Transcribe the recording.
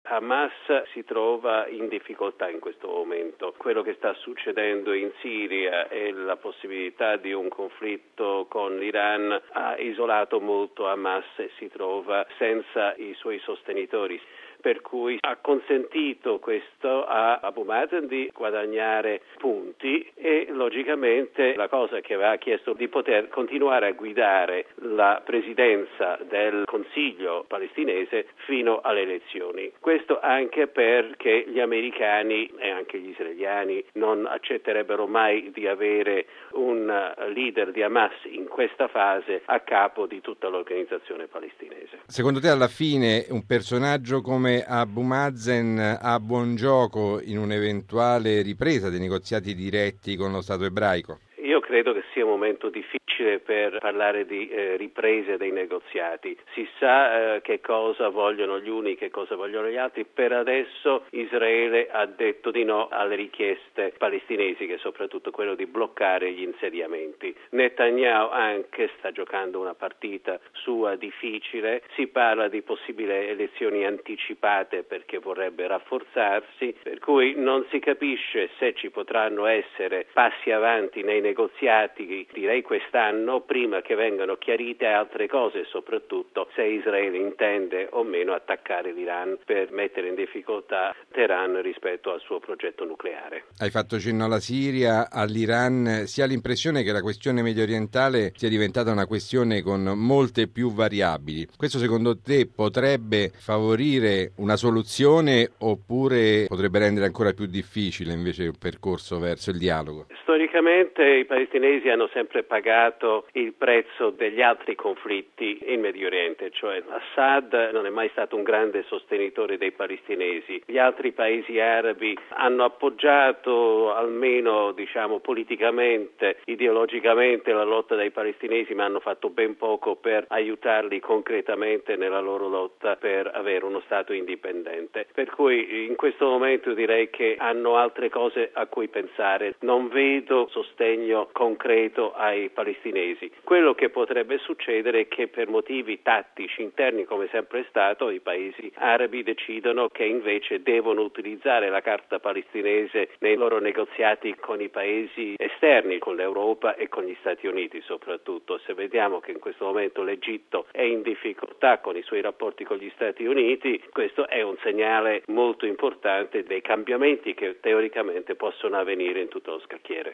Hamas si trova in difficoltà in questo momento. Quello che sta succedendo in Siria e la possibilità di un conflitto con l'Iran ha isolato molto Hamas e si trova senza i suoi sostenitori. Per cui ha consentito questo a Abu Mazen di guadagnare punti e logicamente la cosa che aveva chiesto di poter continuare a guidare la presidenza del Consiglio palestinese fino alle elezioni. Questo anche perché gli americani e anche gli israeliani non accetterebbero mai di avere un leader di Hamas in questa fase a capo di tutta l'organizzazione palestinese. Secondo te alla fine un personaggio come Abu Mazen ha buon gioco in un'eventuale ripresa dei negoziati diretti con lo Stato ebraico? Io credo che sia un momento difficile per parlare di riprese dei negoziati. Si sa che cosa vogliono gli uni, che cosa vogliono gli altri. Per adesso Israele ha detto di no alle richieste palestinesi, che è soprattutto quello di bloccare gli insediamenti. Netanyahu anche sta giocando una partita sua difficile. Si parla di possibili elezioni anticipate perché vorrebbe rafforzarsi, per cui non si capisce se ci potranno essere passi avanti nei negoziati, direi quest'anno, prima che vengano chiarite altre cose, soprattutto se Israele intende o meno attaccare l'Iran per mettere in difficoltà Teheran rispetto al suo progetto nucleare. Hai fatto cenno alla Siria, all'Iran. Si ha l'impressione che la questione mediorientale sia diventata una questione con molte più variabili. Questo secondo te potrebbe favorire una soluzione oppure potrebbe rendere ancora più difficile invece il percorso verso il dialogo? Storicamente i palestinesi hanno sempre pagato il prezzo degli altri conflitti in Medio Oriente, cioè Assad non è mai stato un grande sostenitore dei palestinesi. Gli altri paesi arabi hanno appoggiato almeno politicamente, ideologicamente la lotta dei palestinesi, ma hanno fatto ben poco per aiutarli concretamente nella loro lotta per avere uno Stato indipendente. Per cui in questo momento direi che hanno altre cose a cui pensare. Non vedo sostegno concreto ai palestinesi. Quello che potrebbe succedere è che per motivi tattici interni, come sempre è stato, i paesi arabi decidono che invece devono utilizzare la carta palestinese nei loro negoziati con i paesi esterni, con l'Europa e con gli Stati Uniti soprattutto. Se vediamo che in questo momento l'Egitto è in difficoltà con i suoi rapporti con gli Stati Uniti, questo è un segnale molto importante dei cambiamenti che teoricamente possono avvenire in tutto lo scacchiere.